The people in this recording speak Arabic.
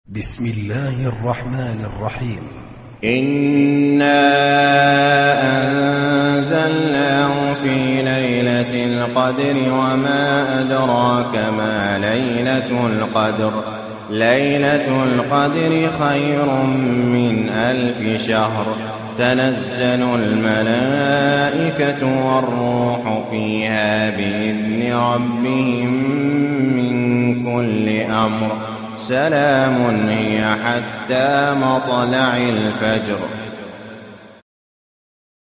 بسم الله الرحمن الرحيم. إنا أنزلناه في ليلة القدر وما أدراك ما ليلة القدر. ليلة القدر خير من 1000 شهر. تنزل الملائكة والروح فيها بإذن ربهم من كل أمر. سلام هي حتى مطلع الفجر.